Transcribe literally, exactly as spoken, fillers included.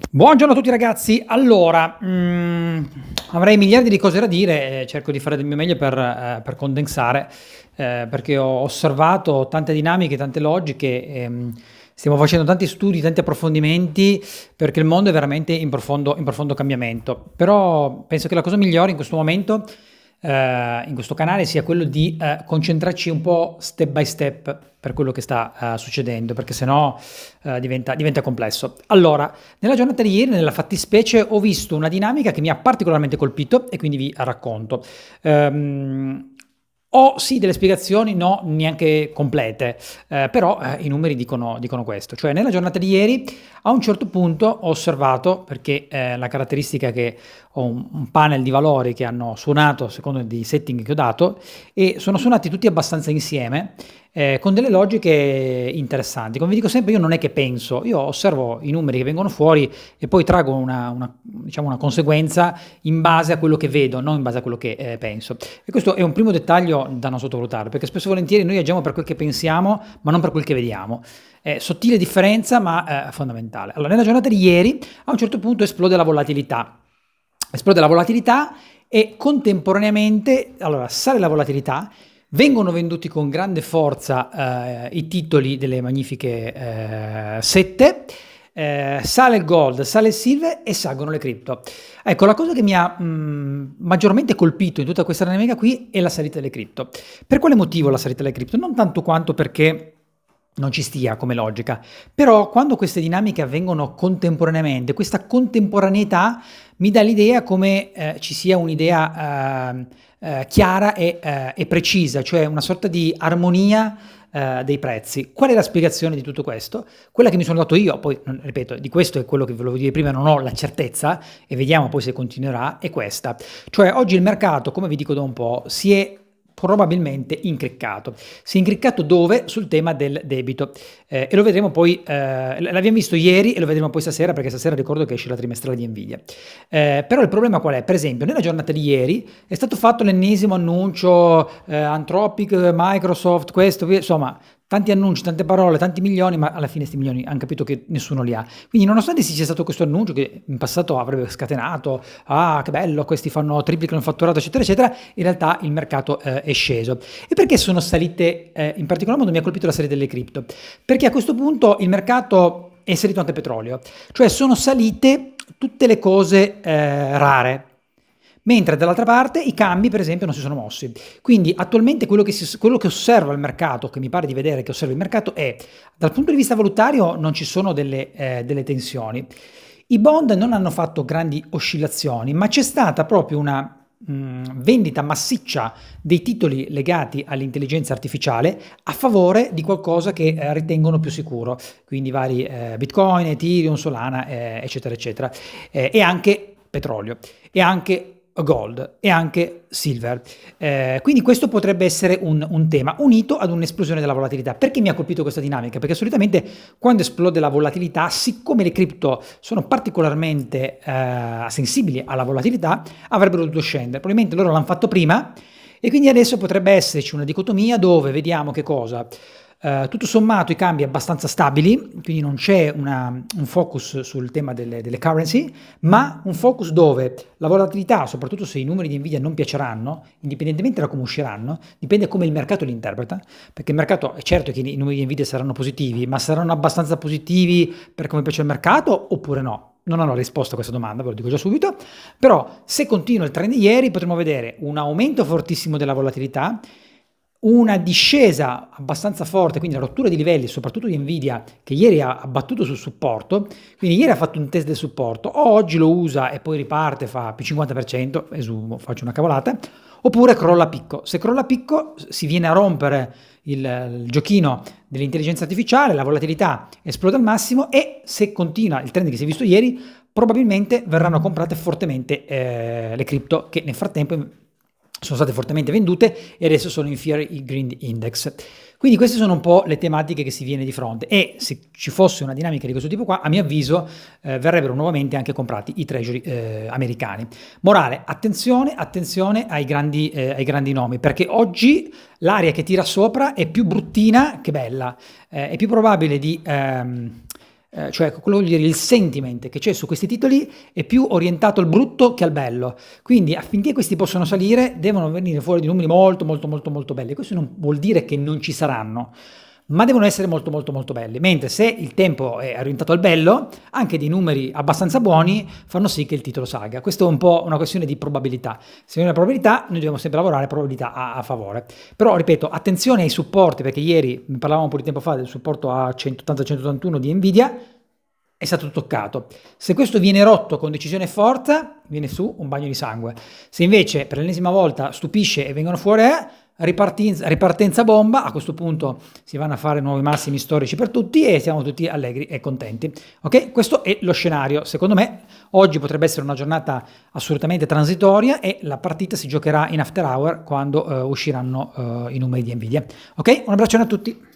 Buongiorno a tutti ragazzi, allora, mm, avrei miliardi di cose da dire, eh, cerco di fare del mio meglio per, eh, per condensare, eh, perché ho osservato tante dinamiche, tante logiche, ehm, stiamo facendo tanti studi, tanti approfondimenti, perché il mondo è veramente in profondo, in profondo cambiamento. Però penso che la cosa migliore in questo momento, eh, in questo canale, sia quello di eh, concentrarci un po' step by step per quello che sta eh, succedendo, perché sennò eh, diventa, diventa complesso. Allora, nella giornata di ieri, nella fattispecie, ho visto una dinamica che mi ha particolarmente colpito e quindi vi racconto. Ehm, Ho sì delle spiegazioni, no, neanche complete, eh, però eh, i numeri dicono, dicono questo. Cioè, nella giornata di ieri, a un certo punto ho osservato, perché eh, la caratteristica è che ho un, un panel di valori che hanno suonato secondo dei setting che ho dato e sono suonati tutti abbastanza insieme, eh, con delle logiche interessanti. Come vi dico sempre, io non è che penso, io osservo i numeri che vengono fuori e poi trago una, una, diciamo una conseguenza in base a quello che vedo, non in base a quello che eh, penso. E questo è un primo dettaglio da non sottovalutare, perché spesso e volentieri noi agiamo per quel che pensiamo, ma non per quel che vediamo. È sottile differenza, ma eh, fondamentale. Allora, nella giornata di ieri, a un certo punto esplode la volatilità. Esplode la volatilità e contemporaneamente, allora, sale la volatilità, vengono venduti con grande forza eh, i titoli delle magnifiche eh, sette, eh, sale il gold, sale il silver e salgono le cripto. Ecco, la cosa che mi ha mh, maggiormente colpito in tutta questa dinamica qui è la salita delle cripto. Per quale motivo la salita delle cripto? Non tanto quanto perché non ci stia come logica, però quando queste dinamiche avvengono contemporaneamente, questa contemporaneità mi dà l'idea come eh, ci sia un'idea eh, eh, chiara e, eh, e precisa, cioè una sorta di armonia eh, dei prezzi. Qual è la spiegazione di tutto questo? Quella che mi sono dato io, poi ripeto, di questo è quello che volevo dire prima, non ho la certezza e vediamo poi se continuerà, è questa. Cioè oggi il mercato, come vi dico da un po', si è probabilmente incriccato. Si è incriccato dove? Sul tema del debito. Eh, e lo vedremo poi, eh, l'abbiamo visto ieri e lo vedremo poi stasera, perché stasera ricordo che esce la trimestrale di Nvidia. Eh, però il problema qual è? Per esempio, nella giornata di ieri è stato fatto l'ennesimo annuncio, eh, Anthropic, Microsoft, questo, insomma, tanti annunci, tante parole, tanti milioni, ma alla fine questi milioni hanno capito che nessuno li ha. Quindi nonostante ci sia stato questo annuncio che in passato avrebbe scatenato, ah che bello, questi fanno triplicano il fatturato, eccetera, eccetera, in realtà il mercato eh, è sceso. E perché sono salite, eh, in particolar modo mi ha colpito la salita delle cripto? Perché a questo punto il mercato è salito anche il petrolio, cioè sono salite tutte le cose eh, rare. Mentre dall'altra parte i cambi, per esempio, non si sono mossi. Quindi attualmente quello che, si, quello che osserva il mercato, che mi pare di vedere che osserva il mercato, è dal punto di vista valutario non ci sono delle, eh, delle tensioni. I bond non hanno fatto grandi oscillazioni, ma c'è stata proprio una mh, vendita massiccia dei titoli legati all'intelligenza artificiale a favore di qualcosa che eh, ritengono più sicuro. Quindi vari eh, Bitcoin, Ethereum, Solana, eh, eccetera, eccetera. Eh, e anche petrolio. E anche gold e anche silver. Eh, quindi questo potrebbe essere un, un tema unito ad un'esplosione della volatilità. Perché mi ha colpito questa dinamica? Perché solitamente quando esplode la volatilità, siccome le cripto sono particolarmente eh, sensibili alla volatilità, avrebbero dovuto scendere. Probabilmente loro l'hanno fatto prima e quindi adesso potrebbe esserci una dicotomia dove vediamo che cosa? Uh, tutto sommato i cambi abbastanza stabili, quindi non c'è una, un focus sul tema delle, delle currency, ma un focus dove la volatilità, soprattutto se i numeri di Nvidia non piaceranno, indipendentemente da come usciranno, dipende come il mercato li interpreta, perché il mercato è certo che i numeri di Nvidia saranno positivi, ma saranno abbastanza positivi per come piace il mercato oppure no? Non hanno risposto a questa domanda, ve lo dico già subito, però se continua il trend di ieri potremo vedere un aumento fortissimo della volatilità, una discesa abbastanza forte, quindi la rottura di livelli, soprattutto di Nvidia, che ieri ha battuto sul supporto, quindi ieri ha fatto un test del supporto, o oggi lo usa e poi riparte, fa più cinquanta per cento, esumo, faccio una cavolata, oppure crolla a picco. Se crolla a picco si viene a rompere il, il giochino dell'intelligenza artificiale, la volatilità esplode al massimo e se continua il trend che si è visto ieri, probabilmente verranno comprate fortemente eh, le cripto che nel frattempo sono state fortemente vendute e adesso sono in Fear il Green Index. Quindi queste sono un po' le tematiche che si viene di fronte e se ci fosse una dinamica di questo tipo qua, a mio avviso eh, verrebbero nuovamente anche comprati i treasury eh, americani. Morale, attenzione, attenzione ai grandi, eh, ai grandi nomi, perché oggi l'aria che tira sopra è più bruttina che bella, eh, è più probabile di... Ehm, eh, cioè quello vuol dire il sentiment che c'è su questi titoli è più orientato al brutto che al bello. Quindi affinché questi possano salire devono venire fuori di numeri molto molto molto molto belli. Questo non vuol dire che non ci saranno, ma devono essere molto molto molto belli. Mentre se il tempo è orientato al bello, anche dei numeri abbastanza buoni fanno sì che il titolo salga. Questo è un po' una questione di probabilità. Se è una probabilità, noi dobbiamo sempre lavorare probabilità a, a favore. Però ripeto, attenzione ai supporti, perché ieri ne parlavamo un po' di tempo fa del supporto a centottanta centottantuno di Nvidia, è stato toccato. Se questo viene rotto con decisione e forza, viene su un bagno di sangue. Se invece per l'ennesima volta stupisce e vengono fuori, eh, ripartenza, ripartenza bomba, a questo punto si vanno a fare nuovi massimi storici per tutti e siamo tutti allegri e contenti. Ok? Questo è lo scenario. Secondo me oggi potrebbe essere una giornata assolutamente transitoria e la partita si giocherà in after hour quando uh, usciranno uh, i numeri di Nvidia. Ok? Un abbraccione a tutti.